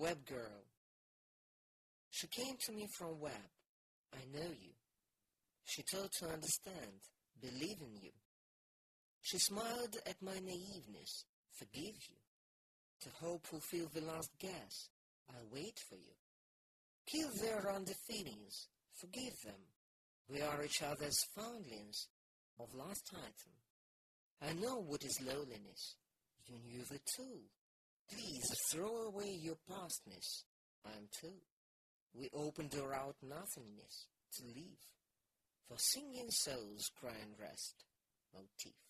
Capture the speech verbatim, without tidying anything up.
Web girl. She came to me from Web. I know you. She told to understand, believe in you. She smiled at my naiveness, forgive you. To hope fulfill the last guess, I wait for you. Kill their under feelings, forgive them. We are each other's foundlings of last Titan. I know what is loneliness. You knew the too. Please throw away your pastness. I am too. We opened door out nothingness to leave. For singing souls cry and rest, motif.